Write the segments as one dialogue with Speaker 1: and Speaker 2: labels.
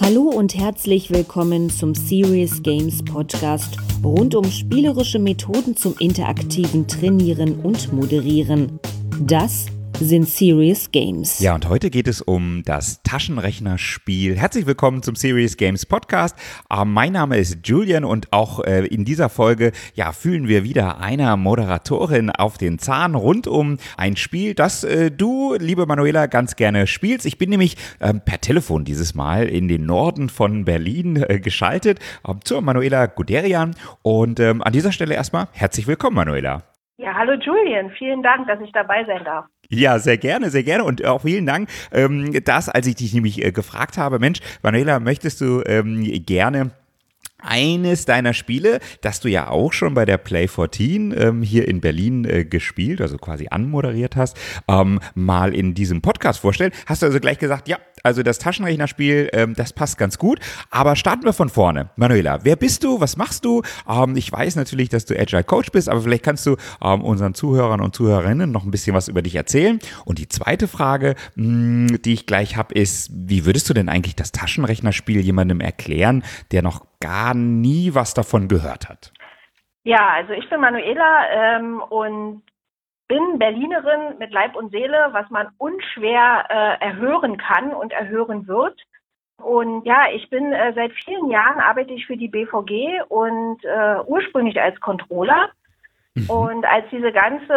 Speaker 1: Hallo und herzlich willkommen zum Serious Games Podcast rund um spielerische Methoden zum interaktiven Trainieren und Moderieren. Das sind Serious Games.
Speaker 2: Ja, und heute geht es um das Taschenrechnerspiel. Herzlich willkommen zum Serious Games Podcast. Mein Name ist Julian und auch in dieser Folge fühlen wir wieder einer Moderatorin auf den Zahn rund um ein Spiel, das du, liebe Manuela, ganz gerne spielst. Ich bin nämlich per Telefon dieses Mal in den Norden von Berlin geschaltet zur Manuela Guderian. Und an dieser Stelle erstmal herzlich willkommen, Manuela.
Speaker 3: Ja, hallo Julian, vielen Dank, dass ich dabei sein darf.
Speaker 2: Ja, sehr gerne und auch vielen Dank, als ich dich nämlich gefragt habe, Mensch, Manuela, möchtest du gerne eines deiner Spiele, das du ja auch schon bei der Play 14 hier in Berlin gespielt, also quasi anmoderiert hast, mal in diesem Podcast vorstellen. Hast du also gleich gesagt, ja, also das Taschenrechnerspiel, das passt ganz gut, aber starten wir von vorne. Manuela, wer bist du, was machst du? Ich weiß natürlich, dass du Agile Coach bist, aber vielleicht kannst du unseren Zuhörern und Zuhörerinnen noch ein bisschen was über dich erzählen. Und die zweite Frage, die ich gleich habe, ist, wie würdest du denn eigentlich das Taschenrechnerspiel jemandem erklären, der noch gar nie was davon gehört hat?
Speaker 3: Ja, also ich bin Manuela und bin Berlinerin mit Leib und Seele, was man unschwer erhören kann und erhören wird. Und ja, ich bin seit vielen Jahren arbeite ich für die BVG und ursprünglich als Controller. Und als diese ganze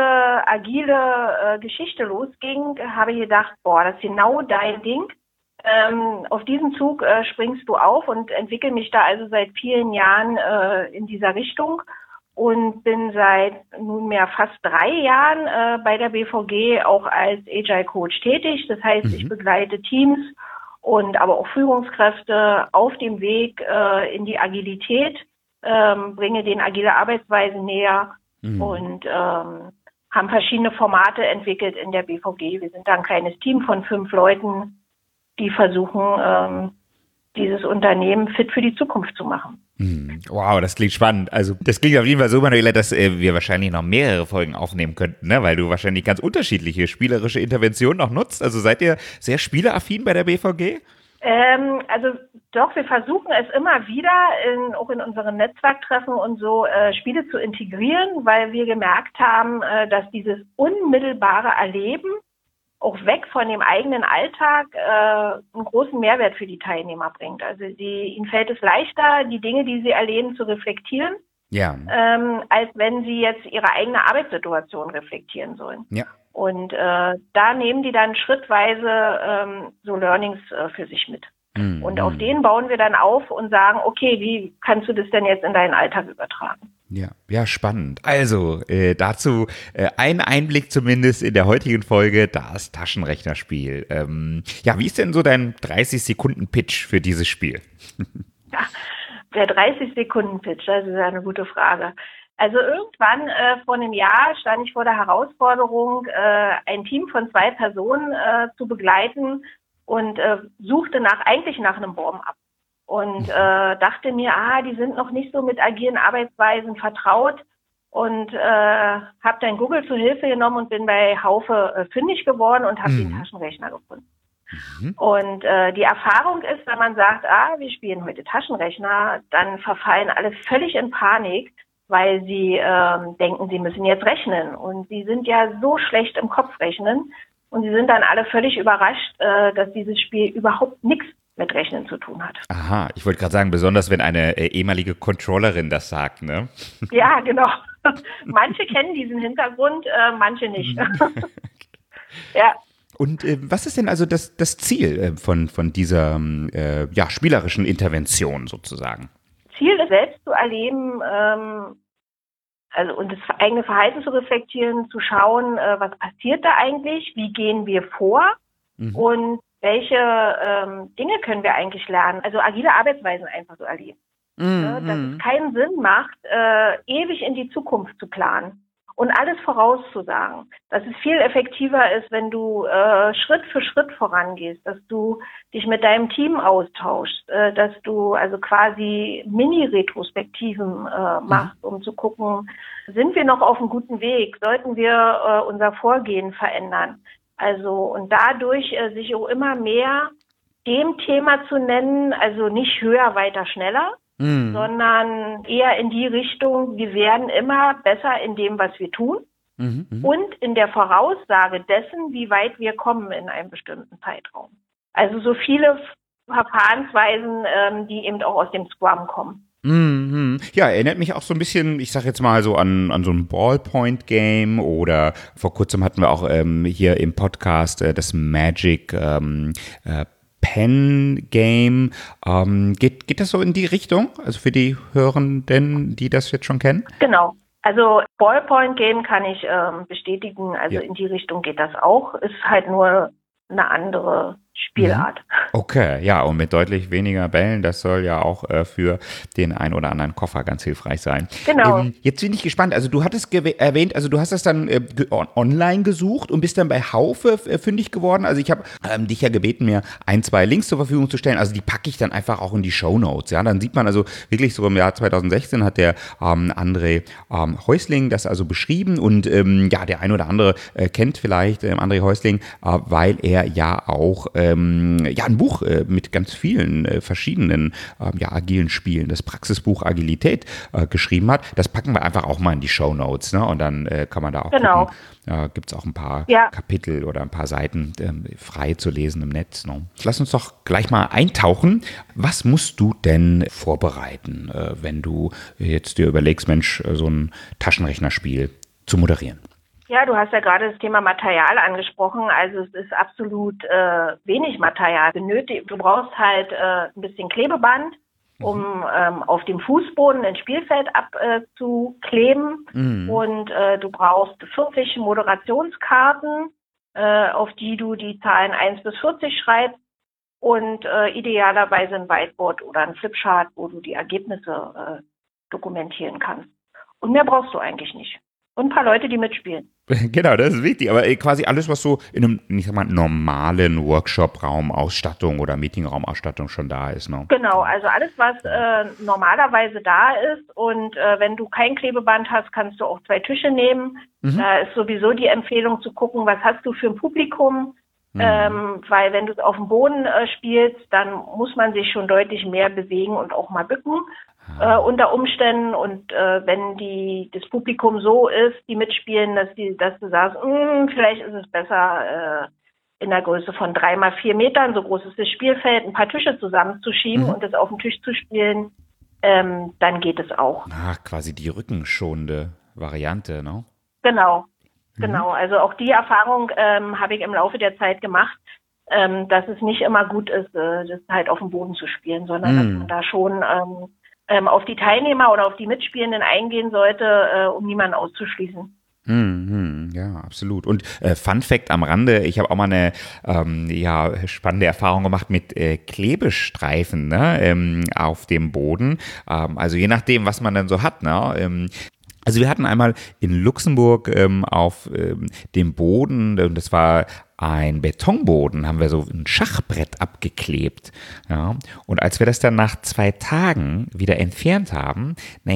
Speaker 3: agile Geschichte losging, habe ich gedacht, das ist genau dein Ding. Auf diesen Zug springst du auf und entwickle mich da also seit vielen Jahren in dieser Richtung und bin seit nunmehr fast 3 Jahren bei der BVG auch als Agile Coach tätig. Das heißt, ich begleite Teams und aber auch Führungskräfte auf dem Weg in die Agilität, bringe denen agile Arbeitsweisen näher und haben verschiedene Formate entwickelt in der BVG. Wir sind da ein kleines Team von 5 Leuten, die versuchen, dieses Unternehmen fit für die Zukunft zu machen.
Speaker 2: Wow, das klingt spannend. Also das klingt auf jeden Fall so, Manuela, dass wir wahrscheinlich noch mehrere Folgen aufnehmen könnten, ne? Weil du wahrscheinlich ganz unterschiedliche spielerische Interventionen noch nutzt. Also seid ihr sehr spieleaffin bei der BVG?
Speaker 3: Also doch, wir versuchen es immer wieder, auch in unseren Netzwerktreffen und so, Spiele zu integrieren, weil wir gemerkt haben, dass dieses unmittelbare Erleben auch weg von dem eigenen Alltag einen großen Mehrwert für die Teilnehmer bringt. Also ihnen fällt es leichter, die Dinge, die sie erleben, zu reflektieren, als wenn sie jetzt ihre eigene Arbeitssituation reflektieren sollen. Ja. Und da nehmen die dann schrittweise so Learnings für sich mit. Und auf denen bauen wir dann auf und sagen, okay, wie kannst du das denn jetzt in deinen Alltag übertragen?
Speaker 2: Ja, spannend. Also dazu ein Einblick zumindest in der heutigen Folge, das Taschenrechnerspiel. Wie ist denn so dein 30-Sekunden-Pitch für dieses Spiel?
Speaker 3: Ja, der 30-Sekunden-Pitch, das ist eine gute Frage. Also irgendwann vor einem Jahr stand ich vor der Herausforderung, ein Team von 2 Personen zu begleiten und suchte eigentlich nach einem Warm-up. Und dachte mir, die sind noch nicht so mit agilen Arbeitsweisen vertraut und habe dann Google zur Hilfe genommen und bin bei Haufe fündig geworden und habe den Taschenrechner gefunden. Und die Erfahrung ist, wenn man sagt, wir spielen heute Taschenrechner, dann verfallen alle völlig in Panik, weil sie denken, sie müssen jetzt rechnen. Und sie sind ja so schlecht im Kopf rechnen und sie sind dann alle völlig überrascht, dass dieses Spiel überhaupt nichts mit Rechnen zu tun hat.
Speaker 2: Aha, ich wollte gerade sagen, besonders wenn eine ehemalige Controllerin das sagt, ne?
Speaker 3: Ja, genau. Manche kennen diesen Hintergrund, manche nicht. Ja.
Speaker 2: Und was ist denn also das Ziel von dieser spielerischen Intervention sozusagen?
Speaker 3: Ziel ist, selbst zu erleben, und das eigene Verhalten zu reflektieren, zu schauen, was passiert da eigentlich, wie gehen wir vor und welche Dinge können wir eigentlich lernen? Also agile Arbeitsweisen einfach so erleben. Dass es keinen Sinn macht, ewig in die Zukunft zu planen und alles vorauszusagen. Dass es viel effektiver ist, wenn du Schritt für Schritt vorangehst, dass du dich mit deinem Team austauschst, dass du also quasi Mini-Retrospektiven machst, um zu gucken, sind wir noch auf einem guten Weg? Sollten wir unser Vorgehen verändern? Also und dadurch sich auch immer mehr dem Thema zu nennen, also nicht höher, weiter, schneller, sondern eher in die Richtung, wir werden immer besser in dem, was wir tun und in der Voraussage dessen, wie weit wir kommen in einem bestimmten Zeitraum. Also so viele Verfahrensweisen, die eben auch aus dem Scrum kommen.
Speaker 2: Ja, erinnert mich auch so ein bisschen, ich sag jetzt mal so an so ein Ballpoint-Game oder vor kurzem hatten wir auch hier im Podcast das Magic Pen Game. Geht das so in die Richtung? Also für die Hörenden, die das jetzt schon kennen?
Speaker 3: Genau. Also Ballpoint Game kann ich bestätigen. Also
Speaker 2: Ja.
Speaker 3: in die Richtung geht das auch. Ist halt nur eine andere Spielart.
Speaker 2: Okay, ja, und mit deutlich weniger Bällen, das soll ja auch für den ein oder anderen Koffer ganz hilfreich sein.
Speaker 3: Genau.
Speaker 2: Jetzt bin ich gespannt, also du hattest erwähnt, also du hast das dann online gesucht und bist dann bei Haufe fündig geworden. Also ich habe dich ja gebeten, mir 1, 2 Links zur Verfügung zu stellen, also die packe ich dann einfach auch in die Shownotes, ja, dann sieht man also wirklich so im Jahr 2016 hat der André Häusling das also beschrieben und ja, der ein oder andere kennt vielleicht André Häusling, weil er ja auch ja, ein Buch mit ganz vielen verschiedenen ja, agilen Spielen, das Praxisbuch Agilität geschrieben hat. Das packen wir einfach auch mal in die Shownotes, ne? Und dann kann man da auch gucken. Gibt es auch ein paar Kapitel oder ein paar Seiten frei zu lesen im Netz. Ne? Lass uns doch gleich mal eintauchen. Was musst du denn vorbereiten, wenn du jetzt dir überlegst, Mensch, so ein Taschenrechnerspiel zu moderieren?
Speaker 3: Ja, du hast ja gerade das Thema Material angesprochen. Also es ist absolut wenig Material benötigt. Du brauchst halt ein bisschen Klebeband, um auf dem Fußboden ein Spielfeld abzukleben. Und du brauchst 40 Moderationskarten, auf die du die Zahlen 1 bis 40 schreibst. Und idealerweise ein Whiteboard oder ein Flipchart, wo du die Ergebnisse dokumentieren kannst. Und mehr brauchst du eigentlich nicht. Und ein paar Leute, die mitspielen.
Speaker 2: Genau, das ist wichtig. Aber quasi alles, was so in einem, ich sag mal, normalen Workshop-Raumausstattung oder Meetingraumausstattung schon da ist. Ne?
Speaker 3: Genau, also alles, was normalerweise da ist. Und wenn du kein Klebeband hast, kannst du auch 2 Tische nehmen. Da ist sowieso die Empfehlung zu gucken, was hast du für ein Publikum. Weil wenn du es auf dem Boden spielst, dann muss man sich schon deutlich mehr bewegen und auch mal bücken. Unter Umständen und wenn das Publikum so ist, die mitspielen, dass du sagst, vielleicht ist es besser in der Größe von 3 mal 4 Metern, so groß ist das Spielfeld, ein paar Tische zusammenzuschieben und das auf dem Tisch zu spielen, dann geht es auch.
Speaker 2: Ach, quasi die rückenschonende Variante, ne?
Speaker 3: Genau. Also auch die Erfahrung habe ich im Laufe der Zeit gemacht, dass es nicht immer gut ist, das halt auf dem Boden zu spielen, sondern dass man da schon auf die Teilnehmer oder auf die Mitspielenden eingehen sollte, um niemanden auszuschließen.
Speaker 2: Ja, absolut. Und Fun Fact am Rande, ich habe auch mal eine spannende Erfahrung gemacht mit Klebestreifen, ne, auf dem Boden. Also je nachdem, was man dann so hat, ne. Also wir hatten einmal in Luxemburg auf dem Boden, und das war ein Betonboden, haben wir so ein Schachbrett abgeklebt. Ja. Und als wir das dann nach 2 Tagen wieder entfernt haben,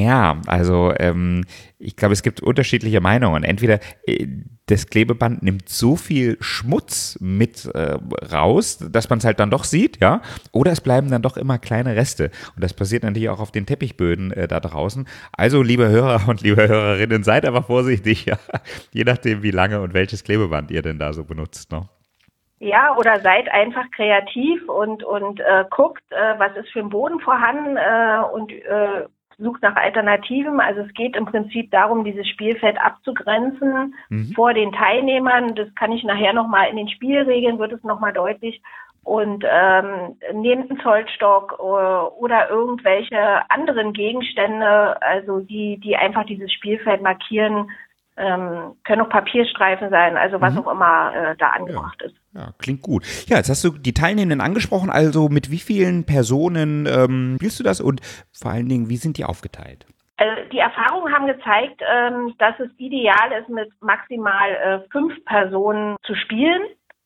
Speaker 2: also ich glaube, es gibt unterschiedliche Meinungen. Entweder das Klebeband nimmt so viel Schmutz mit raus, dass man es halt dann doch sieht, ja, oder es bleiben dann doch immer kleine Reste. Und das passiert natürlich auch auf den Teppichböden da draußen. Also, liebe Hörer und liebe Hörerinnen, seid aber vorsichtig, ja, je nachdem, wie lange und welches Klebeband ihr denn da so benutzt, ne?
Speaker 3: Ja, oder seid einfach kreativ und guckt, was ist für ein Boden vorhanden und sucht nach Alternativen. Also es geht im Prinzip darum, dieses Spielfeld abzugrenzen vor den Teilnehmern. Das kann ich nachher nochmal in den Spielregeln, wird es nochmal deutlich. Und nehmt einen Zollstock oder irgendwelche anderen Gegenstände, also die einfach dieses Spielfeld markieren, können auch Papierstreifen sein, also was auch immer da angebracht ist.
Speaker 2: Ja, klingt gut. Ja, jetzt hast du die Teilnehmenden angesprochen, also mit wie vielen Personen spielst du das und vor allen Dingen, wie sind die aufgeteilt?
Speaker 3: Die Erfahrungen haben gezeigt, dass es ideal ist, mit maximal 5 Personen zu spielen.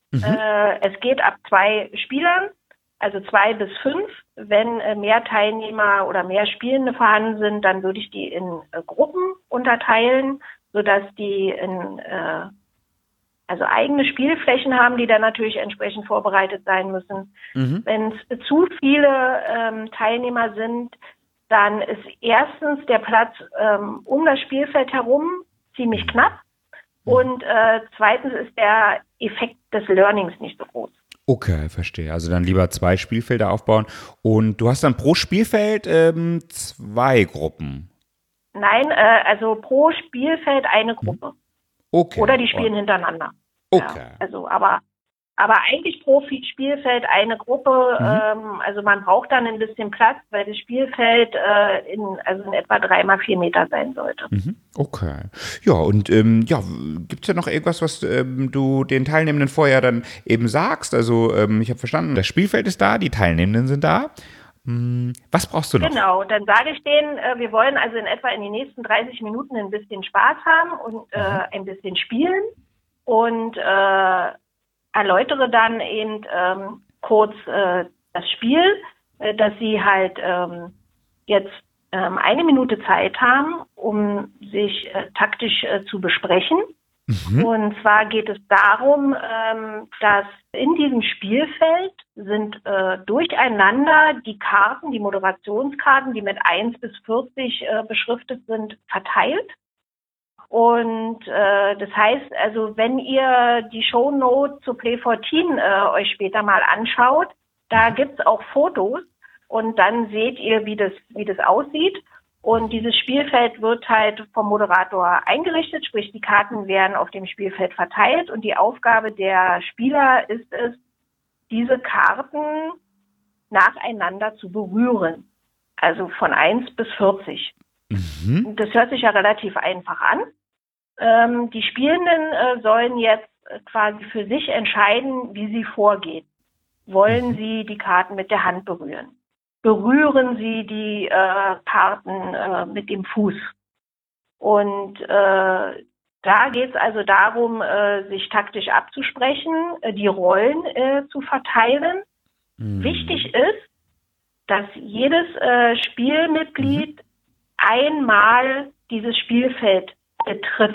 Speaker 3: Es geht ab 2 Spielern, also 2 bis 5. Wenn mehr Teilnehmer oder mehr Spielende vorhanden sind, dann würde ich die in Gruppen unterteilen, sodass die in also eigene Spielflächen haben, die dann natürlich entsprechend vorbereitet sein müssen. Wenn es zu viele Teilnehmer sind, dann ist erstens der Platz um das Spielfeld herum ziemlich knapp und zweitens ist der Effekt des Learnings nicht so groß.
Speaker 2: Okay, verstehe. Also dann lieber 2 Spielfelder aufbauen. Und du hast dann pro Spielfeld 2 Gruppen.
Speaker 3: Nein, also pro Spielfeld eine Gruppe.
Speaker 2: Okay.
Speaker 3: Oder die spielen hintereinander.
Speaker 2: Okay.
Speaker 3: Ja, also, aber eigentlich pro Spielfeld eine Gruppe. Also man braucht dann ein bisschen Platz, weil das Spielfeld in etwa 3 mal 4 Meter sein sollte.
Speaker 2: Okay. Ja, und gibt es ja noch irgendwas, was du den Teilnehmenden vorher dann eben sagst? Also ich habe verstanden, das Spielfeld ist da, die Teilnehmenden sind da. Was brauchst du noch?
Speaker 3: Genau, dann sage ich denen, wir wollen also in etwa in den nächsten 30 Minuten ein bisschen Spaß haben und ein bisschen spielen und erläutere dann eben kurz das Spiel, dass sie halt jetzt 1 Minute Zeit haben, um sich taktisch zu besprechen. Und zwar geht es darum, dass in diesem Spielfeld sind durcheinander die Karten, die Moderationskarten, die mit 1 bis 40 beschriftet sind, verteilt. Und das heißt, also wenn ihr die Shownote zu Play 14 euch später mal anschaut, da gibt's auch Fotos und dann seht ihr, wie das aussieht. Und dieses Spielfeld wird halt vom Moderator eingerichtet, sprich die Karten werden auf dem Spielfeld verteilt und die Aufgabe der Spieler ist es, diese Karten nacheinander zu berühren. Also von 1 bis 40. Das hört sich ja relativ einfach an. Die Spielenden sollen jetzt quasi für sich entscheiden, wie sie vorgehen. Wollen sie die Karten mit der Hand berühren? Berühren sie die Karten mit dem Fuß? Und da geht es also darum, sich taktisch abzusprechen, die Rollen zu verteilen. Wichtig ist, dass jedes Spielmitglied einmal dieses Spielfeld betritt.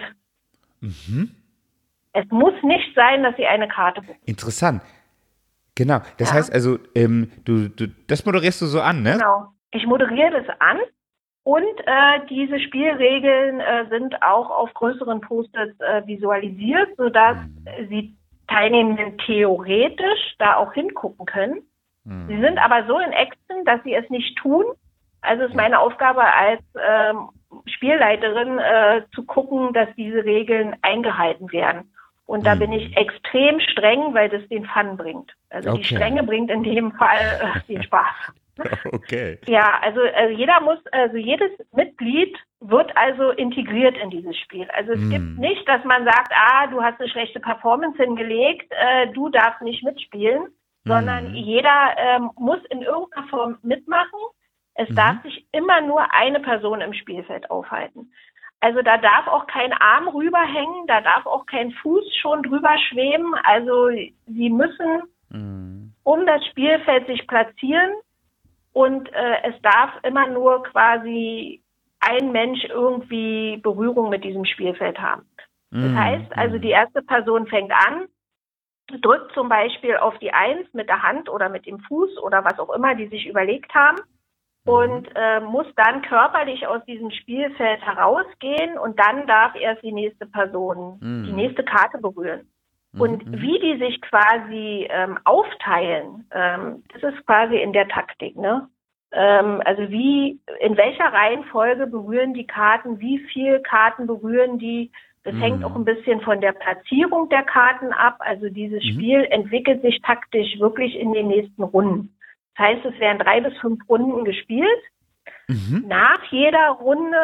Speaker 3: Es muss nicht sein, dass sie eine Karte bekommen.
Speaker 2: Interessant. Genau. Das heißt also, das moderierst du so an, ne?
Speaker 3: Genau. Ich moderiere das an und diese Spielregeln sind auch auf größeren Post-its visualisiert, sodass sie Teilnehmenden theoretisch da auch hingucken können. Sie sind aber so in Action, dass sie es nicht tun. Also ist meine Aufgabe als Spielleiterin zu gucken, dass diese Regeln eingehalten werden. Und da bin ich extrem streng, weil das den Fun bringt. Also die Strenge bringt in dem Fall den Spaß.
Speaker 2: Okay.
Speaker 3: Ja, also jedes Mitglied wird also integriert in dieses Spiel. Also es gibt nicht, dass man sagt, du hast eine schlechte Performance hingelegt, du darfst nicht mitspielen, sondern jeder muss in irgendeiner Form mitmachen. Es darf sich immer nur eine Person im Spielfeld aufhalten. Also da darf auch kein Arm rüberhängen, da darf auch kein Fuß schon drüber schweben. Also sie müssen um das Spielfeld sich platzieren und es darf immer nur quasi ein Mensch irgendwie Berührung mit diesem Spielfeld haben. Das heißt, also die erste Person fängt an, drückt zum Beispiel auf die 1 mit der Hand oder mit dem Fuß oder was auch immer die sich überlegt haben. Und muss dann körperlich aus diesem Spielfeld herausgehen und dann darf erst die nächste Person die nächste Karte berühren. Und wie die sich quasi aufteilen, das ist quasi in der Taktik, ne? Also in welcher Reihenfolge berühren die Karten, wie viel Karten berühren die, das hängt auch ein bisschen von der Platzierung der Karten ab. Also dieses Spiel entwickelt sich taktisch wirklich in den nächsten Runden. Das heißt, es werden 3 bis 5 Runden gespielt. Nach jeder Runde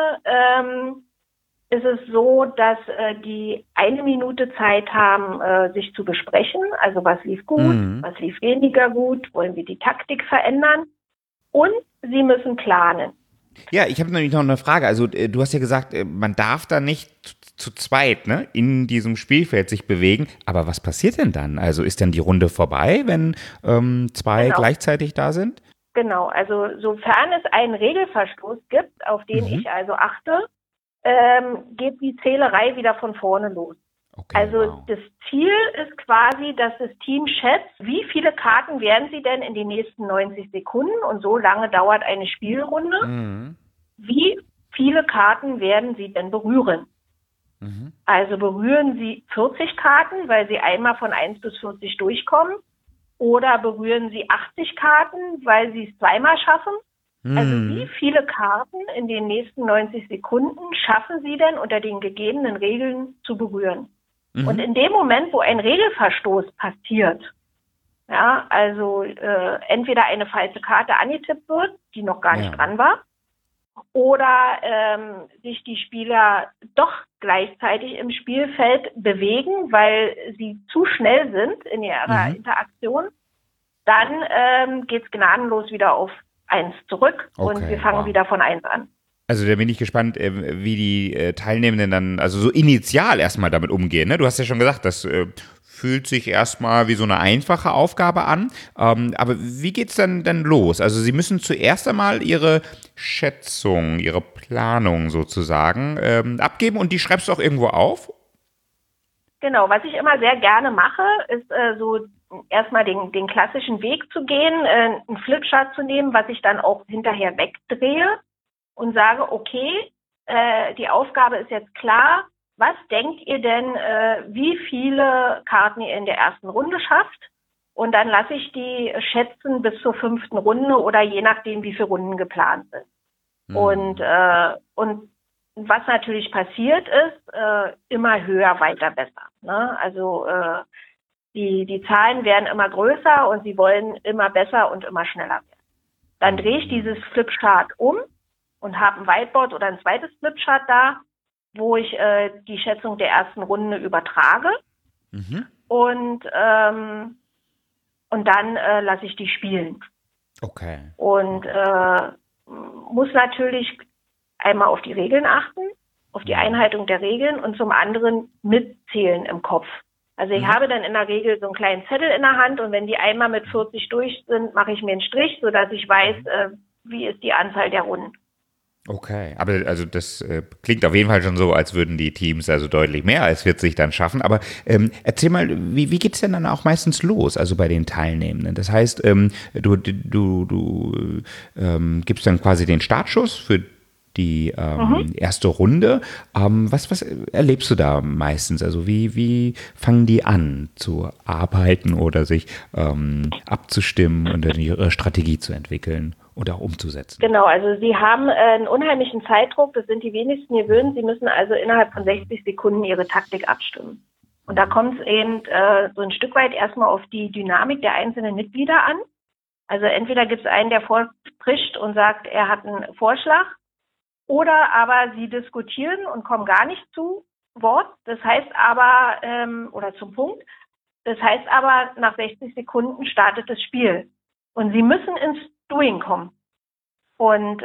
Speaker 3: ist es so, dass die 1 Minute Zeit haben, sich zu besprechen. Also was lief gut, was lief weniger gut, wollen wir die Taktik verändern. Und sie müssen planen.
Speaker 2: Ja, ich habe nämlich noch eine Frage. Also du hast ja gesagt, man darf da nicht zu zweit, ne, in diesem Spielfeld sich bewegen. Aber was passiert denn dann? Also ist dann die Runde vorbei, wenn 2 gleichzeitig da sind?
Speaker 3: Genau, also sofern es einen Regelverstoß gibt, auf den ich also achte, geht die Zählerei wieder von vorne los.
Speaker 2: Okay,
Speaker 3: Also
Speaker 2: wow.
Speaker 3: das Ziel ist quasi, dass das Team schätzt, wie viele Karten werden sie denn in den nächsten 90 Sekunden, und so lange dauert eine Spielrunde, wie viele Karten werden sie denn berühren? Also berühren sie 40 Karten, weil sie einmal von 1 bis 40 durchkommen, oder berühren sie 80 Karten, weil sie es zweimal schaffen? Also wie viele Karten in den nächsten 90 Sekunden schaffen sie denn unter den gegebenen Regeln zu berühren? Und in dem Moment, wo ein Regelverstoß passiert, ja, also entweder eine falsche Karte angetippt wird, die noch gar nicht dran war, oder sich die Spieler doch gleichzeitig im Spielfeld bewegen, weil sie zu schnell sind in ihrer Interaktion, dann geht's gnadenlos wieder auf 1 zurück und wir fangen wieder von 1 an.
Speaker 2: Also da bin ich gespannt, wie die Teilnehmenden dann, also so initial erstmal damit umgehen. Ne? Du hast ja schon gesagt, das fühlt sich erstmal wie so eine einfache Aufgabe an. Aber wie geht's dann los? Also sie müssen zuerst einmal ihre Schätzung, ihre Planung sozusagen abgeben, und die schreibst du auch irgendwo auf?
Speaker 3: Genau, was ich immer sehr gerne mache, ist so erstmal den klassischen Weg zu gehen, einen Flipchart zu nehmen, was ich dann auch hinterher wegdrehe und sage, okay, die Aufgabe ist jetzt klar. Was denkt ihr denn, wie viele Karten ihr in der ersten Runde schafft? Und dann lasse ich die schätzen bis zur 5. Runde oder je nachdem, wie viele Runden geplant sind. Und was natürlich passiert ist, immer höher, weiter, besser. Ne? Also die Zahlen werden immer größer und sie wollen immer besser und immer schneller werden. Dann drehe ich dieses Flipchart um und habe ein Whiteboard oder ein zweites Flipchart da, wo ich die Schätzung der ersten Runde übertrage. Und dann lasse ich die spielen.
Speaker 2: Okay.
Speaker 3: Und muss natürlich einmal auf die Regeln achten, auf die Einhaltung der Regeln, und zum anderen mitzählen im Kopf. Also ich habe dann in der Regel so einen kleinen Zettel in der Hand, und wenn die einmal mit 40 durch sind, mache ich mir einen Strich, sodass ich weiß, wie ist die Anzahl der Runden.
Speaker 2: Okay, aber also das klingt auf jeden Fall schon so, als würden die Teams also deutlich mehr als 40 dann schaffen. Aber erzähl mal, wie geht's denn dann auch meistens los, also bei den Teilnehmenden? Das heißt, du gibst dann quasi den Startschuss für die erste Runde. Was erlebst du da meistens? Also wie fangen die an zu arbeiten oder sich abzustimmen und dann ihre Strategie zu entwickeln oder auch umzusetzen?
Speaker 3: Genau, also sie haben einen unheimlichen Zeitdruck, das sind die wenigsten gewöhnt. Sie müssen also innerhalb von 60 Sekunden ihre Taktik abstimmen. Und da kommt es eben so ein Stück weit erstmal auf die Dynamik der einzelnen Mitglieder an. Also entweder gibt es einen, der vorspricht und sagt, er hat einen Vorschlag, oder aber sie diskutieren und kommen gar nicht zu Wort. Das heißt aber, oder zum Punkt, das heißt aber, nach 60 Sekunden startet das Spiel. Und sie müssen ins Doing kommen. Und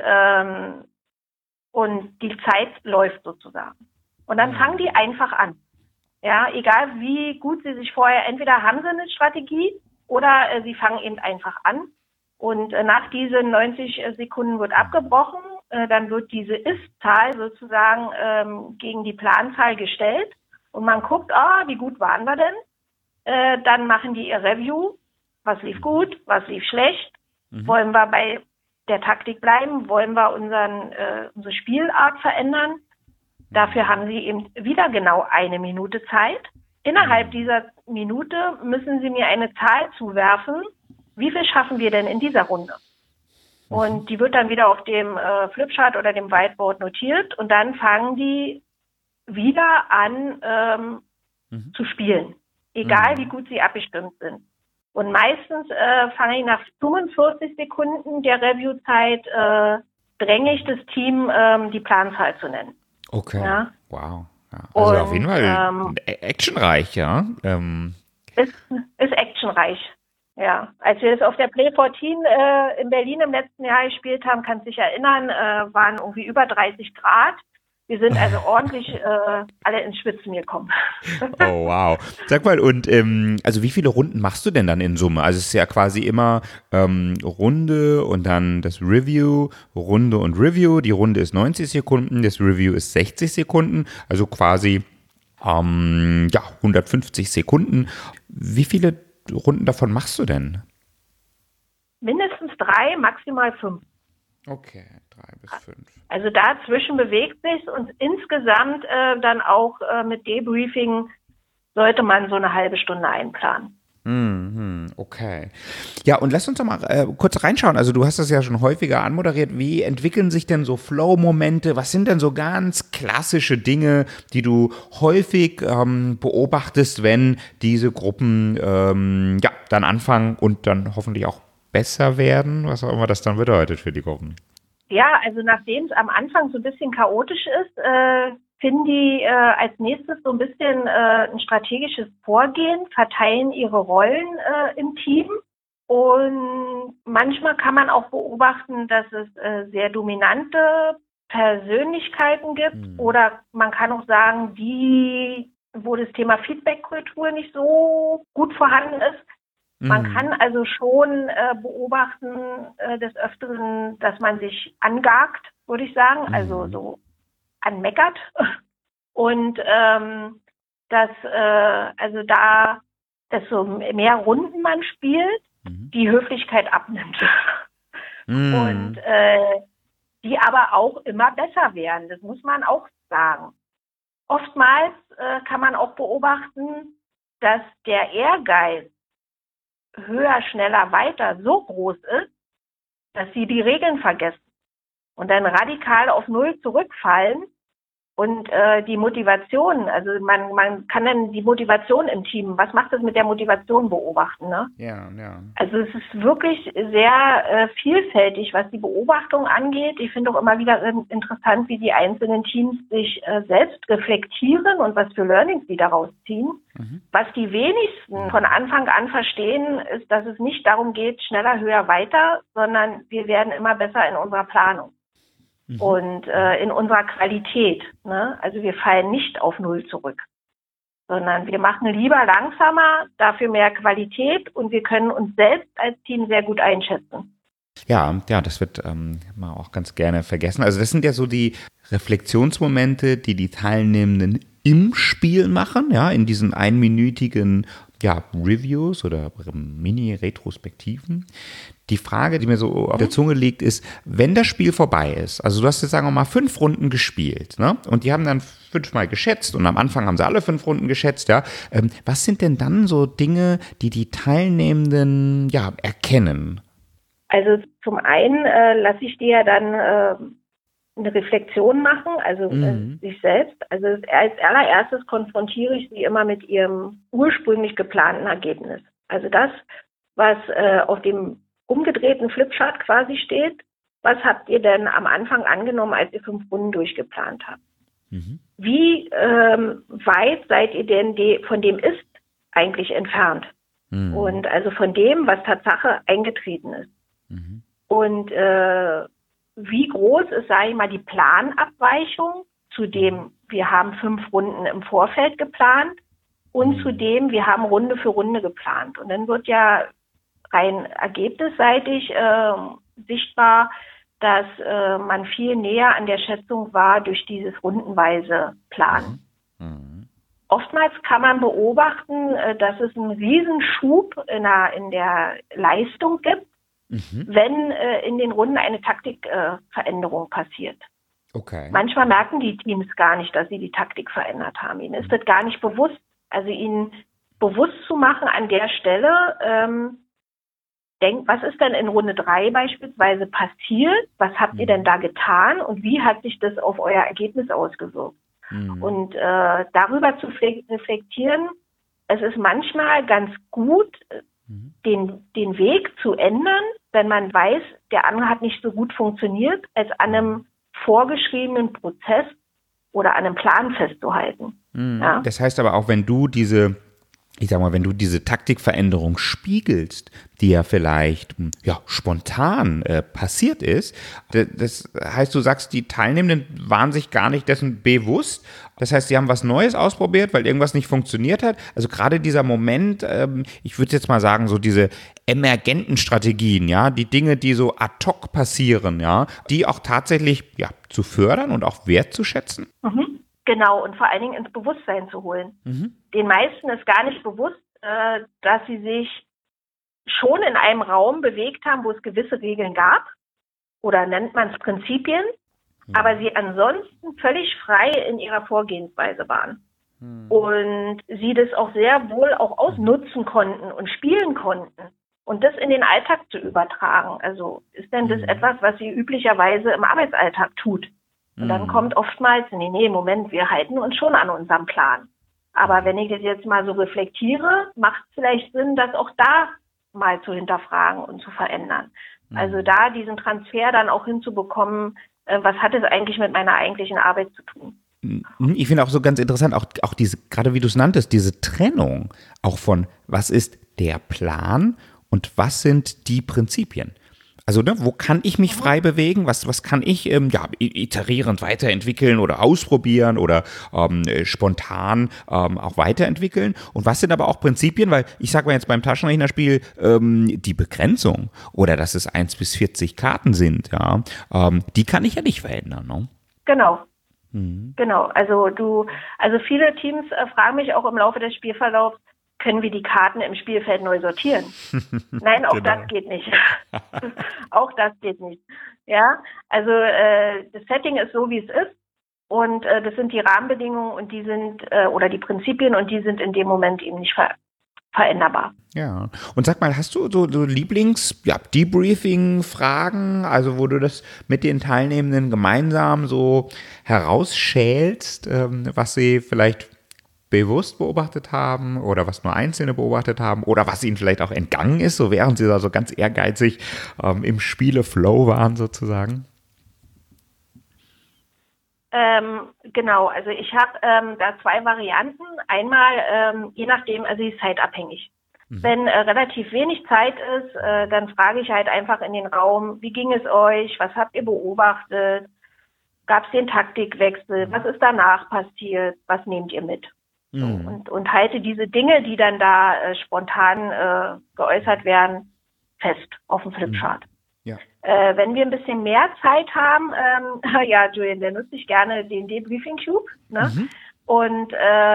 Speaker 3: die Zeit läuft sozusagen. Und dann fangen die einfach an. Ja, egal wie gut sie sich vorher, entweder haben sie eine Strategie oder sie fangen eben einfach an. Und nach diesen 90 Sekunden wird abgebrochen. Dann wird diese Ist-Zahl sozusagen gegen die Planzahl gestellt. Und man guckt, wie gut waren wir denn? Dann machen die ihr Review. Was lief gut, was lief schlecht? Wollen wir bei der Taktik bleiben? Wollen wir unsere Spielart verändern? Dafür haben sie eben wieder genau 1 Minute Zeit. Innerhalb dieser Minute müssen sie mir eine Zahl zuwerfen. Wie viel schaffen wir denn in dieser Runde? Und die wird dann wieder auf dem Flipchart oder dem Whiteboard notiert, und dann fangen die wieder an zu spielen. Egal wie gut sie abgestimmt sind. Und meistens fange ich nach 45 Sekunden der Reviewzeit, dränge ich das Team, die Planzahl zu nennen.
Speaker 2: Okay,
Speaker 3: ja?
Speaker 2: Wow. Ja. Also
Speaker 3: und,
Speaker 2: auf jeden Fall actionreich, ja.
Speaker 3: Ist actionreich, ja. Als wir das auf der Play 14 in Berlin im letzten Jahr gespielt haben, kannst du dich erinnern, waren irgendwie über 30 Grad. Wir sind also ordentlich alle ins Schwitzen gekommen.
Speaker 2: Oh, wow. Sag mal, und also wie viele Runden machst du denn dann in Summe? Also es ist ja quasi immer Runde und dann das Review, Runde und Review. Die Runde ist 90 Sekunden, das Review ist 60 Sekunden. Also quasi ja, 150 Sekunden. Wie viele Runden davon machst du denn?
Speaker 3: Mindestens 3, maximal 5.
Speaker 2: Okay, 3 bis 5.
Speaker 3: Also dazwischen bewegt sich und insgesamt dann auch mit Debriefing sollte man so eine halbe Stunde einplanen.
Speaker 2: Okay. Ja, und lass uns doch mal kurz reinschauen. Also du hast das ja schon häufiger anmoderiert. Wie entwickeln sich denn so Flow-Momente? Was sind denn so ganz klassische Dinge, die du häufig beobachtest, wenn diese Gruppen ja, dann anfangen und dann hoffentlich auch besser werden? Was auch immer das dann bedeutet für die Gruppen.
Speaker 3: Ja, also nachdem es am Anfang so ein bisschen chaotisch ist, finden die als nächstes so ein bisschen ein strategisches Vorgehen, verteilen ihre Rollen im Team. Und manchmal kann man auch beobachten, dass es sehr dominante Persönlichkeiten gibt. Oder man kann auch sagen, die, wo das Thema Feedback-Kultur nicht so gut vorhanden ist. Man kann also schon beobachten des Öfteren, dass man sich angagt, würde ich sagen, also so anmeckert. Und dass also da, desto mehr Runden man spielt, die Höflichkeit abnimmt. Und die aber auch immer besser werden, das muss man auch sagen. Oftmals kann man auch beobachten, dass der Ehrgeiz höher, schneller, weiter so groß ist, dass sie die Regeln vergessen und dann radikal auf Null zurückfallen. Und die Motivation, also man kann dann die Motivation im Team, was macht das mit der Motivation beobachten, ne? Ja. Also es ist wirklich sehr vielfältig, was die Beobachtung angeht. Ich finde auch immer wieder interessant, wie die einzelnen Teams sich selbst reflektieren und was für Learnings die daraus ziehen. Was die wenigsten von Anfang an verstehen, ist, dass es nicht darum geht, schneller, höher, weiter, sondern wir werden immer besser in unserer Planung. Und in unserer Qualität. Ne? Also wir fallen nicht auf Null zurück, sondern wir machen lieber langsamer, dafür mehr Qualität und wir können uns selbst als Team sehr gut einschätzen.
Speaker 2: Ja, das wird mal auch ganz gerne vergessen. Also das sind ja so die Reflexionsmomente, die die Teilnehmenden im Spiel machen, ja, in diesen einminütigen Reviews oder Mini-Retrospektiven. Die Frage, die mir so auf der Zunge liegt, ist, wenn das Spiel vorbei ist, also du hast jetzt, sagen wir mal, 5 Runden gespielt, ne? Und die haben dann 5-mal geschätzt und am Anfang haben sie alle 5 Runden geschätzt, ja. Was sind denn dann so Dinge, die die Teilnehmenden, erkennen?
Speaker 3: Also zum einen lasse ich dir dann eine Reflexion machen, also sich selbst. Also als allererstes konfrontiere ich sie immer mit ihrem ursprünglich geplanten Ergebnis. Also das, was auf dem umgedrehten Flipchart quasi steht, was habt ihr denn am Anfang angenommen, als ihr 5 Runden durchgeplant habt? Wie weit seid ihr denn von dem Ist eigentlich entfernt? Und also von dem, was Tatsache eingetreten ist. Und wie groß ist, sage ich mal, die Planabweichung, zu dem wir haben 5 Runden im Vorfeld geplant und zu dem wir haben Runde für Runde geplant. Und dann wird ja rein ergebnisseitig sichtbar, dass man viel näher an der Schätzung war durch dieses rundenweise Planen. Oftmals kann man beobachten, dass es einen Riesenschub in der Leistung gibt, wenn in den Runden eine Taktikveränderung passiert. Okay. Manchmal merken die Teams gar nicht, dass sie die Taktik verändert haben. Ihnen ist das gar nicht bewusst. Also ihnen bewusst zu machen an der Stelle, was ist denn in Runde 3 beispielsweise passiert? Was habt ihr denn da getan? Und wie hat sich das auf euer Ergebnis ausgewirkt? Und darüber zu reflektieren, es ist manchmal ganz gut, den Weg zu ändern, wenn man weiß, der andere hat nicht so gut funktioniert, als an einem vorgeschriebenen Prozess oder an einem Plan festzuhalten. Ja?
Speaker 2: Das heißt aber auch, wenn du diese Taktikveränderung spiegelst, die ja vielleicht spontan passiert ist, das heißt, du sagst, die Teilnehmenden waren sich gar nicht dessen bewusst. Das heißt, sie haben was Neues ausprobiert, weil irgendwas nicht funktioniert hat. Also gerade dieser Moment, ich würde jetzt mal sagen, so diese emergenten Strategien, die Dinge, die so ad hoc passieren, die auch tatsächlich zu fördern und auch wertzuschätzen.
Speaker 3: Genau, und vor allen Dingen ins Bewusstsein zu holen. Den meisten ist gar nicht bewusst, dass sie sich schon in einem Raum bewegt haben, wo es gewisse Regeln gab, oder nennt man es Prinzipien, aber sie ansonsten völlig frei in ihrer Vorgehensweise waren. Und sie das auch sehr wohl auch ausnutzen konnten und spielen konnten. Und das in den Alltag zu übertragen. Also ist denn das etwas, was sie üblicherweise im Arbeitsalltag tut? Und dann kommt oftmals, nee, Moment, wir halten uns schon an unserem Plan. Aber wenn ich das jetzt mal so reflektiere, macht es vielleicht Sinn, das auch da mal zu hinterfragen und zu verändern. Also da diesen Transfer dann auch hinzubekommen, was hat es eigentlich mit meiner eigentlichen Arbeit zu tun?
Speaker 2: Ich finde auch so ganz interessant, auch diese, gerade wie du es nanntest, diese Trennung auch von, was ist der Plan und was sind die Prinzipien? Also, ne, wo kann ich mich frei bewegen? Was kann ich iterierend weiterentwickeln oder ausprobieren oder spontan auch weiterentwickeln? Und was sind aber auch Prinzipien? Weil ich sage mal jetzt beim Taschenrechnerspiel die Begrenzung oder dass es 1 bis 40 Karten sind, ja, die kann ich ja nicht verändern. Ne?
Speaker 3: Genau. Genau. Also viele Teams fragen mich auch im Laufe des Spielverlaufs, können wir die Karten im Spielfeld neu sortieren? Nein, auch das geht nicht. Auch das geht nicht. Ja, also das Setting ist so, wie es ist. Und das sind die Rahmenbedingungen und die sind, oder die Prinzipien und die sind in dem Moment eben nicht veränderbar.
Speaker 2: Ja. Und sag mal, hast du so Debriefing-Fragen, also wo du das mit den Teilnehmenden gemeinsam so herausschälst, was sie vielleicht bewusst beobachtet haben oder was nur Einzelne beobachtet haben oder was ihnen vielleicht auch entgangen ist, so während sie da so ganz ehrgeizig im Spiele-Flow waren sozusagen?
Speaker 3: Genau, also ich habe da zwei Varianten. Einmal, je nachdem, also die ist zeitabhängig. Wenn relativ wenig Zeit ist, dann frage ich halt einfach in den Raum, wie ging es euch, was habt ihr beobachtet, gab es den Taktikwechsel, was ist danach passiert, was nehmt ihr mit? So, und halte diese Dinge, die dann da spontan geäußert werden, fest auf dem Flipchart.
Speaker 2: Ja.
Speaker 3: Wenn wir ein bisschen mehr Zeit haben, ja, Julian, dann nutze ich gerne den Debriefing Cube, ne? Und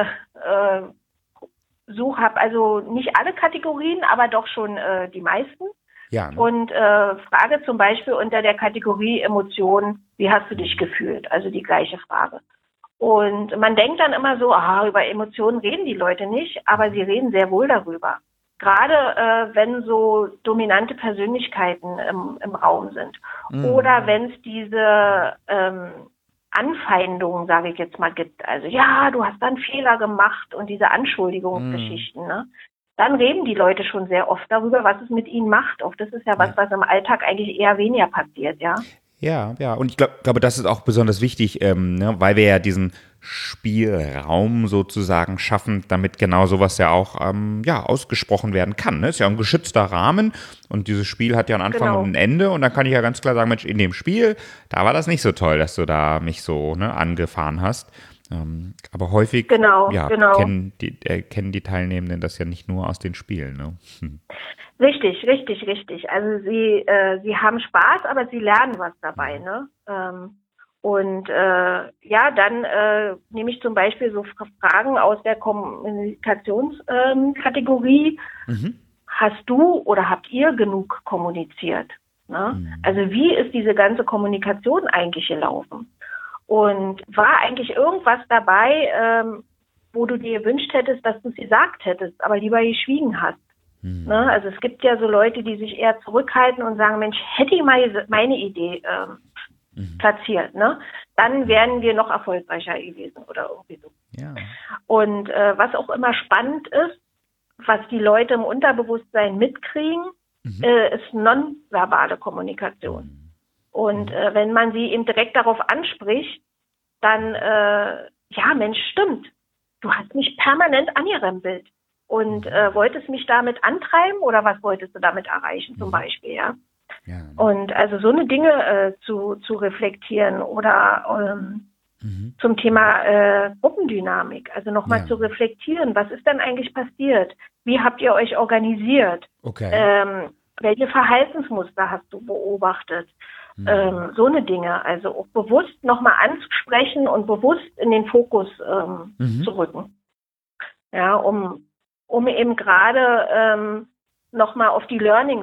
Speaker 3: habe also nicht alle Kategorien, aber doch schon die meisten.
Speaker 2: Ja, ne?
Speaker 3: Und frage zum Beispiel unter der Kategorie Emotionen, wie hast du dich gefühlt? Also die gleiche Frage. Und man denkt dann immer so, über Emotionen reden die Leute nicht, aber sie reden sehr wohl darüber. Gerade wenn so dominante Persönlichkeiten im Raum sind. Oder wenn es diese Anfeindungen, sage ich jetzt mal, gibt. Also ja, du hast da einen Fehler gemacht und diese Anschuldigungsgeschichten. Ne? Dann reden die Leute schon sehr oft darüber, was es mit ihnen macht. Auch das ist ja was im Alltag eigentlich eher weniger passiert, ja.
Speaker 2: Ja, und ich glaube, das ist auch besonders wichtig, weil wir ja diesen Spielraum sozusagen schaffen, damit genau sowas ja auch ausgesprochen werden kann. Ne? Ist ja ein geschützter Rahmen und dieses Spiel hat ja einen Anfang und ein Ende und dann kann ich ja ganz klar sagen, Mensch, in dem Spiel, da war das nicht so toll, dass du da mich so angefahren hast. Aber häufig kennen die Teilnehmenden das ja nicht nur aus den Spielen. Ne?
Speaker 3: Richtig. Also sie haben Spaß, aber sie lernen was dabei, ne? Dann nehme ich zum Beispiel so Fragen aus der Kommunikationskategorie. Hast du oder habt ihr genug kommuniziert? Ne? Also wie ist diese ganze Kommunikation eigentlich gelaufen? Und war eigentlich irgendwas dabei, wo du dir gewünscht hättest, dass du es gesagt hättest, aber lieber geschwiegen hast? Ne? Also es gibt ja so Leute, die sich eher zurückhalten und sagen, Mensch, hätte ich mal meine Idee platziert, ne? Dann wären wir noch erfolgreicher gewesen oder irgendwie so.
Speaker 2: Ja.
Speaker 3: Und was auch immer spannend ist, was die Leute im Unterbewusstsein mitkriegen, ist nonverbale Kommunikation. Und wenn man sie eben direkt darauf anspricht, dann, Mensch, stimmt, du hast mich permanent angerempelt und wolltest mich damit antreiben oder was wolltest du damit erreichen zum Beispiel, ja? Ja. Und also so eine Dinge zu reflektieren oder zum Thema Gruppendynamik, also nochmal zu reflektieren, was ist denn eigentlich passiert? Wie habt ihr euch organisiert?
Speaker 2: Okay.
Speaker 3: welche Verhaltensmuster hast du beobachtet? So eine Dinge, also auch bewusst nochmal anzusprechen und bewusst in den Fokus zu rücken. Ja, um eben gerade nochmal auf die Learnings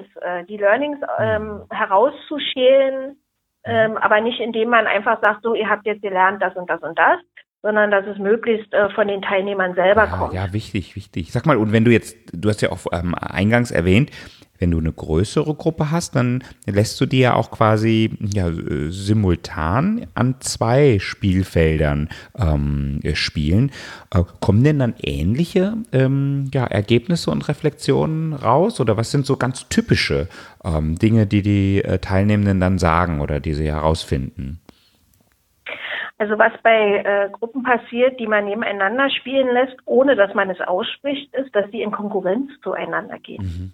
Speaker 3: herauszuschälen, aber nicht indem man einfach sagt, so, ihr habt jetzt gelernt das und das und das, sondern dass es möglichst von den Teilnehmern selber kommt.
Speaker 2: Ja, wichtig. Sag mal, und wenn du hast ja auch eingangs erwähnt, wenn du eine größere Gruppe hast, dann lässt du die ja auch quasi simultan an 2 Spielfeldern spielen. Kommen denn dann ähnliche Ergebnisse und Reflexionen raus? Oder was sind so ganz typische Dinge, die Teilnehmenden dann sagen oder die sie herausfinden?
Speaker 3: Also was bei Gruppen passiert, die man nebeneinander spielen lässt, ohne dass man es ausspricht, ist, dass die in Konkurrenz zueinander gehen.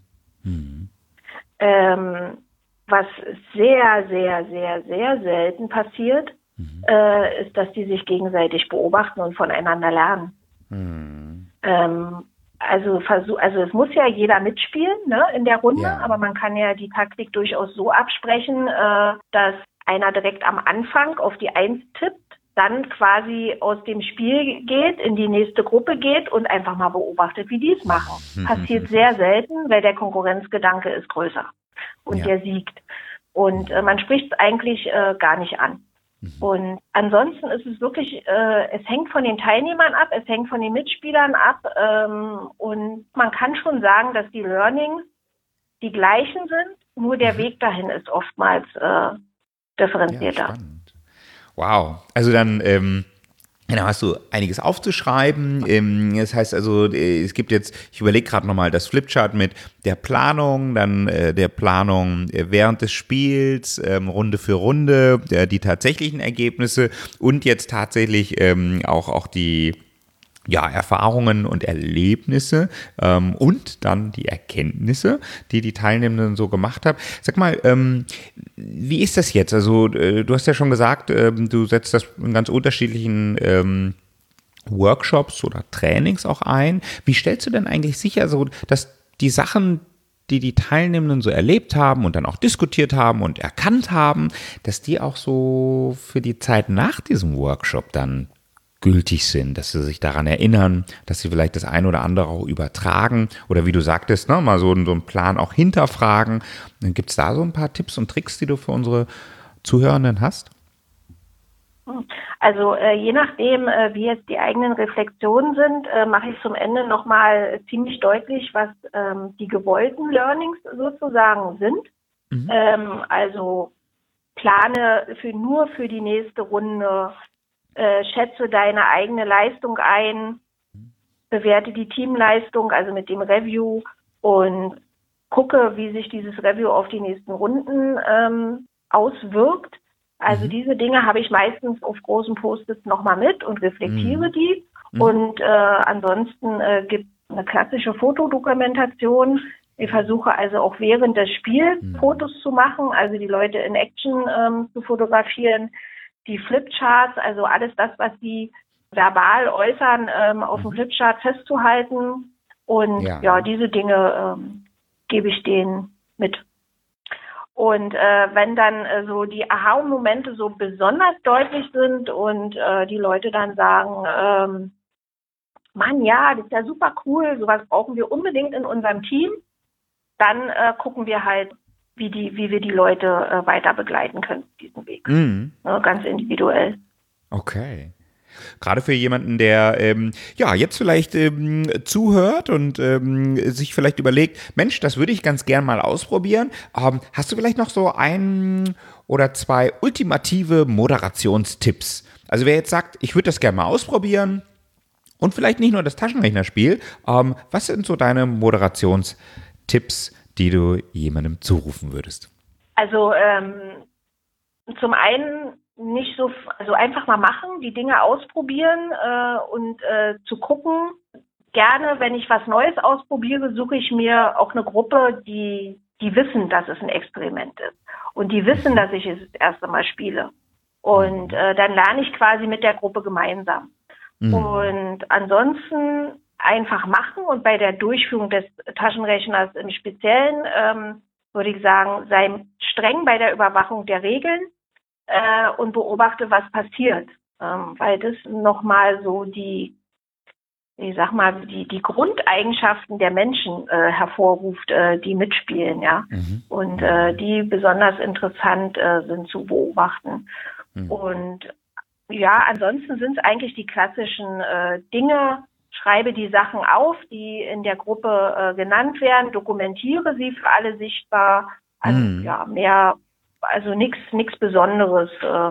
Speaker 3: Was sehr, sehr, sehr, sehr selten passiert, ist, dass die sich gegenseitig beobachten und voneinander lernen. Also es muss ja jeder mitspielen, ne, in der Runde, aber man kann ja die Taktik durchaus so absprechen, dass einer direkt am Anfang auf die 1 tippt, dann quasi aus dem Spiel geht, in die nächste Gruppe geht und einfach mal beobachtet, wie die es machen. Passiert sehr selten, weil der Konkurrenzgedanke ist größer und der siegt. Und man spricht es eigentlich gar nicht an. Und ansonsten ist es wirklich, es hängt von den Teilnehmern ab, es hängt von den Mitspielern ab und man kann schon sagen, dass die Learnings die gleichen sind, nur der Weg dahin ist oftmals differenzierter.
Speaker 2: Ja, spannend. Wow, also dann hast du einiges aufzuschreiben. Das heißt also, es gibt jetzt, ich überlege gerade nochmal, das Flipchart mit der Planung, dann der Planung während des Spiels, Runde für Runde, die tatsächlichen Ergebnisse und jetzt tatsächlich auch die Erfahrungen und Erlebnisse und dann die Erkenntnisse, die Teilnehmenden so gemacht haben. Sag mal, wie ist das jetzt? Also du hast ja schon gesagt, du setzt das in ganz unterschiedlichen Workshops oder Trainings auch ein. Wie stellst du denn eigentlich sicher, so, dass die Sachen, die Teilnehmenden so erlebt haben und dann auch diskutiert haben und erkannt haben, dass die auch so für die Zeit nach diesem Workshop dann gültig sind, dass sie sich daran erinnern, dass sie vielleicht das ein oder andere auch übertragen oder wie du sagtest, ne, mal so einen Plan auch hinterfragen. Gibt es da so ein paar Tipps und Tricks, die du für unsere Zuhörenden hast?
Speaker 3: Also je nachdem, wie jetzt die eigenen Reflexionen sind, mache ich zum Ende nochmal ziemlich deutlich, was die gewollten Learnings sozusagen sind. Also plane nur für die nächste Runde, schätze deine eigene Leistung ein, bewerte die Teamleistung, also mit dem Review und gucke, wie sich dieses Review auf die nächsten Runden auswirkt. Also diese Dinge habe ich meistens auf großen Post-its nochmal mit und reflektiere die. Und ansonsten gibt es eine klassische Fotodokumentation. Ich versuche also auch während des Spiels Fotos zu machen, also die Leute in Action zu fotografieren. Die Flipcharts, also alles das, was die verbal äußern, auf dem Flipchart festzuhalten. Und diese Dinge gebe ich denen mit. Und wenn dann so die Aha-Momente so besonders deutlich sind und die Leute dann sagen, Mann, ja, das ist ja super cool, sowas brauchen wir unbedingt in unserem Team, dann gucken wir halt, wie wir die Leute weiter begleiten können auf diesem Weg. Ganz individuell.
Speaker 2: Okay. Gerade für jemanden, der jetzt vielleicht zuhört und sich vielleicht überlegt, Mensch, das würde ich ganz gern mal ausprobieren. Hast du vielleicht noch so 1 oder 2 ultimative Moderationstipps? Also wer jetzt sagt, ich würde das gerne mal ausprobieren und vielleicht nicht nur das Taschenrechnerspiel, was sind so deine Moderationstipps, die du jemandem zurufen würdest?
Speaker 3: Also zum einen nicht so, also einfach mal machen, die Dinge ausprobieren und zu gucken. Gerne, wenn ich was Neues ausprobiere, suche ich mir auch eine Gruppe, die wissen, dass es ein Experiment ist und die wissen, dass ich es das erste Mal spiele. Und dann lerne ich quasi mit der Gruppe gemeinsam. Und ansonsten einfach machen und bei der Durchführung des Taschenrechners im Speziellen würde ich sagen, sei streng bei der Überwachung der Regeln und beobachte, was passiert. Weil das nochmal so die Grundeigenschaften der Menschen hervorruft, die mitspielen, ja. Und die besonders interessant sind zu beobachten. Und ja, ansonsten sind es eigentlich die klassischen Dinge. Schreibe die Sachen auf, die in der Gruppe genannt werden, dokumentiere sie für alle sichtbar. Also also nichts Besonderes,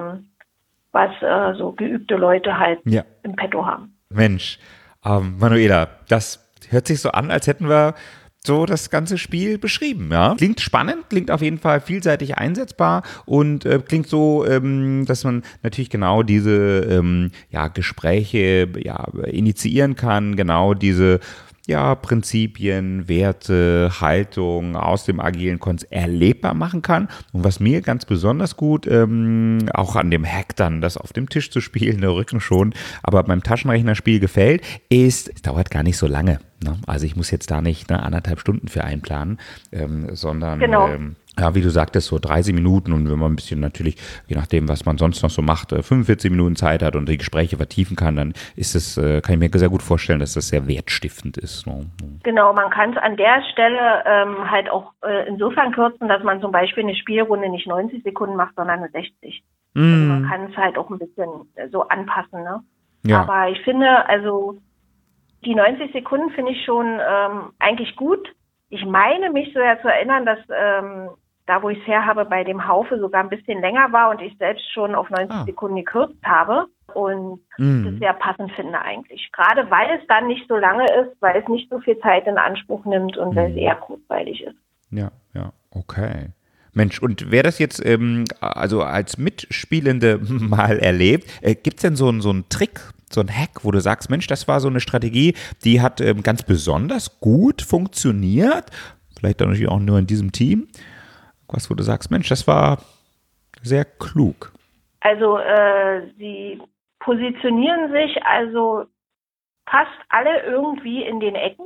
Speaker 3: was so geübte Leute halt im Petto haben.
Speaker 2: Mensch, Manuela, das hört sich so an, als hätten wir so das ganze Spiel beschrieben, ja. Klingt spannend, klingt auf jeden Fall vielseitig einsetzbar und klingt so, dass man natürlich genau diese Gespräche initiieren kann, genau diese Prinzipien, Werte, Haltung aus dem agilen Konzept erlebbar machen kann. Und was mir ganz besonders gut, auch an dem Hack dann, das auf dem Tisch zu spielen, der Rücken schon, aber beim Taschenrechnerspiel gefällt, ist, es dauert gar nicht so lange. Ne? Also ich muss jetzt da nicht 1,5 Stunden für einplanen, sondern wie du sagtest, so 30 Minuten und wenn man ein bisschen natürlich, je nachdem, was man sonst noch so macht, 45 Minuten Zeit hat und die Gespräche vertiefen kann, dann ist es, kann ich mir sehr gut vorstellen, dass das sehr wertstiftend ist. Ne?
Speaker 3: Genau, man kann es an der Stelle halt auch insofern kürzen, dass man zum Beispiel eine Spielrunde nicht 90 Sekunden macht, sondern eine 60. Also man kann es halt auch ein bisschen so anpassen. Ne? Ja. Aber ich finde, also die 90 Sekunden finde ich schon eigentlich gut. Ich meine, mich so zu erinnern, dass da, wo ich es her habe, bei dem Haufe sogar ein bisschen länger war und ich selbst schon auf 90 Sekunden gekürzt habe und das sehr passend finde eigentlich. Gerade weil es dann nicht so lange ist, weil es nicht so viel Zeit in Anspruch nimmt und weil es eher kurzweilig ist.
Speaker 2: Ja, okay. Mensch, und wer das jetzt also als Mitspielende mal erlebt, gibt es denn so einen Trick, so einen Hack, wo du sagst, Mensch, das war so eine Strategie, die hat ganz besonders gut funktioniert, vielleicht dann natürlich auch nur in diesem Team, was, wo du sagst, Mensch, das war sehr klug.
Speaker 3: Also sie positionieren sich also fast alle irgendwie in den Ecken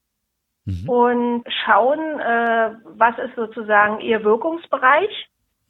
Speaker 3: und schauen, was ist sozusagen ihr Wirkungsbereich.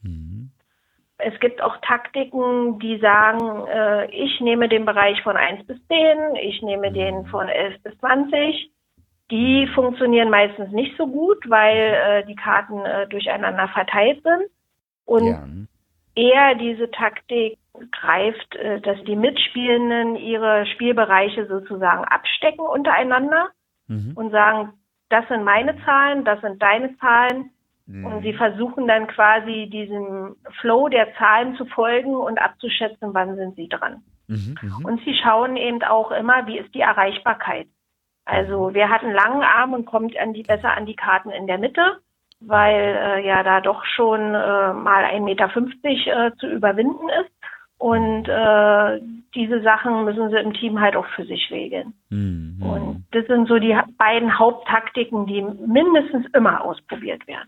Speaker 3: Es gibt auch Taktiken, die sagen, ich nehme den Bereich von 1 bis 10, ich nehme den von 11 bis 20. Die funktionieren meistens nicht so gut, weil die Karten durcheinander verteilt sind. Und eher diese Taktik greift, dass die Mitspielenden ihre Spielbereiche sozusagen abstecken untereinander und sagen, das sind meine Zahlen, das sind deine Zahlen. Und sie versuchen dann quasi diesem Flow der Zahlen zu folgen und abzuschätzen, wann sind sie dran. Und sie schauen eben auch immer, wie ist die Erreichbarkeit. Also wer hat einen langen Arm und kommt besser an die Karten in der Mitte, weil da doch schon mal 1,50 Meter zu überwinden ist. Und diese Sachen müssen sie im Team halt auch für sich regeln. Und das sind so die beiden Haupttaktiken, die mindestens immer ausprobiert werden.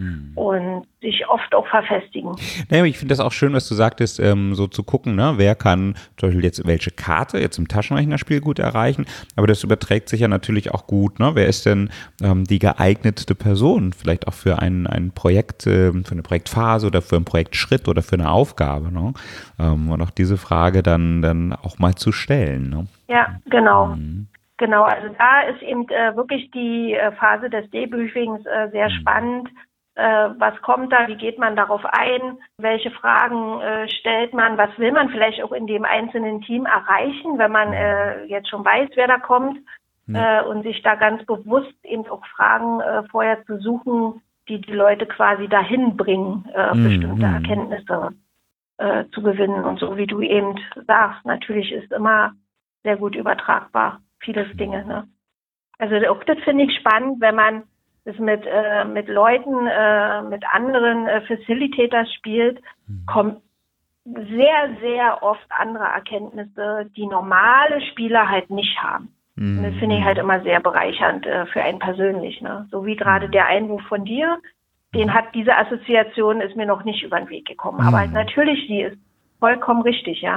Speaker 3: Und sich oft auch verfestigen.
Speaker 2: Naja, ich finde das auch schön, was du sagtest, so zu gucken, ne? Wer kann zum Beispiel jetzt welche Karte jetzt im Taschenrechnerspiel gut erreichen, aber das überträgt sich ja natürlich auch gut, ne? Wer ist denn die geeignetste Person, vielleicht auch für ein Projekt, für eine Projektphase oder für einen Projektschritt oder für eine Aufgabe, ne? Und auch diese Frage dann auch mal zu stellen, ne?
Speaker 3: Ja, genau. Genau, also da ist eben wirklich die Phase des Debriefings sehr spannend. Was kommt da, wie geht man darauf ein, welche Fragen stellt man, was will man vielleicht auch in dem einzelnen Team erreichen, wenn man jetzt schon weiß, wer da kommt und sich da ganz bewusst eben auch Fragen vorher zu suchen, die Leute quasi dahin bringen, bestimmte Erkenntnisse zu gewinnen. Und so wie du eben sagst, natürlich ist immer sehr gut übertragbar, vieles Dinge. Ne? Also auch das finde ich spannend, wenn man das mit Leuten, mit anderen Facilitators spielt, kommen sehr, sehr oft andere Erkenntnisse, die normale Spieler halt nicht haben. Und das finde ich halt immer sehr bereichernd für einen persönlich. Ne? So wie gerade der Einwurf von dir, diese Assoziation ist mir noch nicht über den Weg gekommen. Aber natürlich, die ist vollkommen richtig, ja.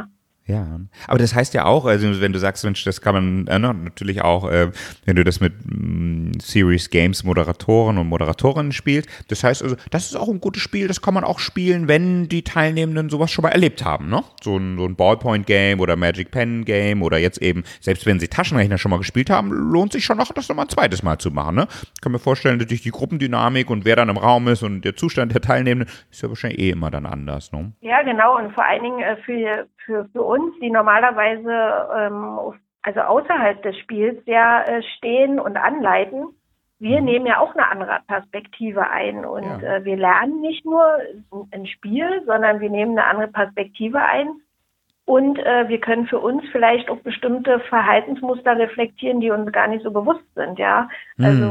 Speaker 2: Ja, aber das heißt ja auch, also wenn du sagst, Mensch, das kann man natürlich auch, wenn du das mit Serious Games Moderatoren und Moderatorinnen spielst, das heißt also, das ist auch ein gutes Spiel, das kann man auch spielen, wenn die Teilnehmenden sowas schon mal erlebt haben, ne? So ein Ballpoint-Game oder Magic Pen-Game oder jetzt eben, selbst wenn sie Taschenrechner schon mal gespielt haben, lohnt sich schon noch, das nochmal ein zweites Mal zu machen, ne? Ich kann mir vorstellen, durch die Gruppendynamik und wer dann im Raum ist und der Zustand der Teilnehmenden, ist ja wahrscheinlich immer dann anders, ne?
Speaker 3: Ja, genau, und vor allen Dingen für uns, die normalerweise also außerhalb des Spiels stehen und anleiten, wir nehmen ja auch eine andere Perspektive ein und wir lernen nicht nur ein Spiel, sondern wir nehmen eine andere Perspektive ein und wir können für uns vielleicht auch bestimmte Verhaltensmuster reflektieren, die uns gar nicht so bewusst sind, ja. Also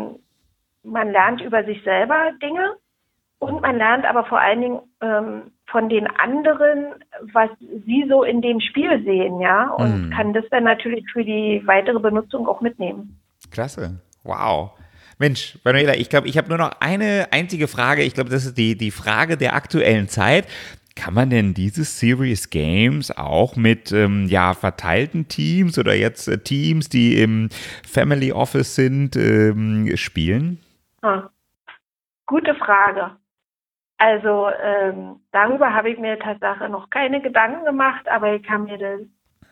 Speaker 3: man lernt über sich selber Dinge und man lernt aber vor allen Dingen von den anderen, was sie so in dem Spiel sehen, ja, und kann das dann natürlich für die weitere Benutzung auch mitnehmen.
Speaker 2: Klasse, wow. Mensch, Manuela, ich glaube, ich habe nur noch eine einzige Frage. Ich glaube, das ist die Frage der aktuellen Zeit. Kann man denn diese Serious Games auch mit verteilten Teams oder jetzt Teams, die im Family Office sind, spielen?
Speaker 3: Gute Frage. Also darüber habe ich mir tatsächlich noch keine Gedanken gemacht, aber ich kann mir das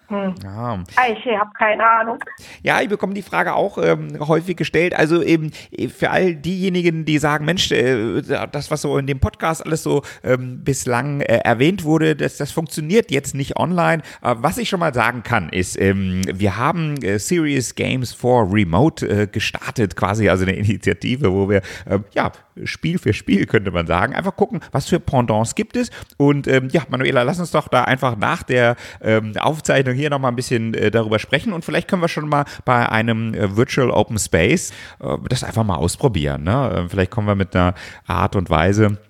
Speaker 3: ich habe keine Ahnung.
Speaker 2: Ja, ich bekomme die Frage auch häufig gestellt. Also eben für all diejenigen, die sagen, Mensch, das, was so in dem Podcast alles so bislang erwähnt wurde, das funktioniert jetzt nicht online. Was ich schon mal sagen kann, ist, wir haben Serious Games for Remote gestartet, quasi, also eine Initiative, wo wir Spiel für Spiel, könnte man sagen, einfach gucken, was für Pendants gibt es. Und Manuela, lass uns doch da einfach nach der Aufzeichnung hier nochmal ein bisschen darüber sprechen und vielleicht können wir schon mal bei einem Virtual Open Space das einfach mal ausprobieren. Ne? Vielleicht kommen wir mit einer Art und Weise,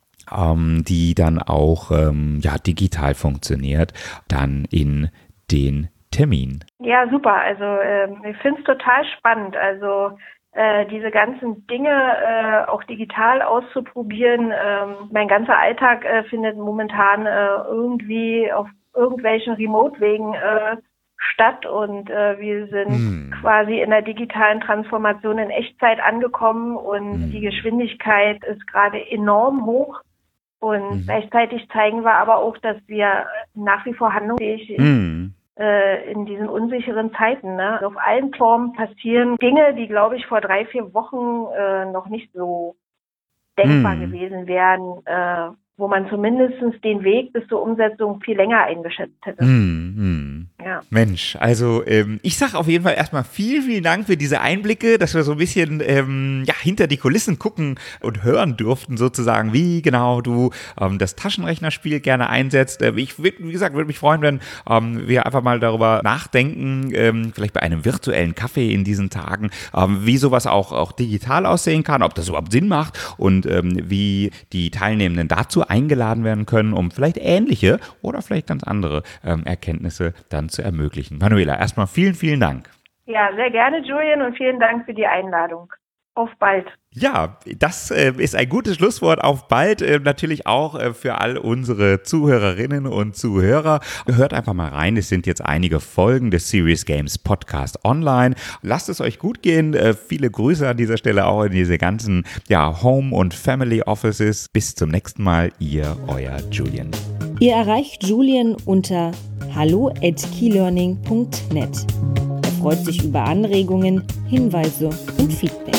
Speaker 2: die dann auch digital funktioniert, dann in den Termin.
Speaker 3: Ja, super. Also ich finde es total spannend. Also diese ganzen Dinge auch digital auszuprobieren. Mein ganzer Alltag findet momentan irgendwie auf irgendwelchen Remote-Wegen statt und wir sind quasi in der digitalen Transformation in Echtzeit angekommen und die Geschwindigkeit ist gerade enorm hoch und gleichzeitig zeigen wir aber auch, dass wir nach wie vor handlungsfähig sind. In diesen unsicheren Zeiten. Ne? Also auf allen Formen passieren Dinge, die, glaube ich, vor 3-4 Wochen noch nicht so denkbar gewesen wären, wo man zumindest den Weg bis zur Umsetzung viel länger eingeschätzt hätte. Ja.
Speaker 2: Mensch, also ich sage auf jeden Fall erstmal vielen Dank für diese Einblicke, dass wir so ein bisschen hinter die Kulissen gucken und hören durften sozusagen, wie genau du das Taschenrechnerspiel gerne einsetzt. Wie gesagt, würde mich freuen, wenn wir einfach mal darüber nachdenken, vielleicht bei einem virtuellen Kaffee in diesen Tagen, wie sowas auch digital aussehen kann, ob das überhaupt Sinn macht und wie die Teilnehmenden dazu eingeladen werden können, um vielleicht ähnliche oder vielleicht ganz andere Erkenntnisse dann zu ermöglichen. Manuela, erstmal vielen Dank.
Speaker 3: Ja, sehr gerne, Julian, und vielen Dank für die Einladung. Auf bald.
Speaker 2: Ja, das ist ein gutes Schlusswort. Auf bald, natürlich auch für all unsere Zuhörerinnen und Zuhörer. Hört einfach mal rein, es sind jetzt einige Folgen des Serious Games Podcast online. Lasst es euch gut gehen. Viele Grüße an dieser Stelle auch in diese ganzen Home- und Family Offices. Bis zum nächsten Mal, euer Julian.
Speaker 1: Ihr erreicht Julian unter hallo@keylearning.net. Er freut sich über Anregungen, Hinweise und Feedback.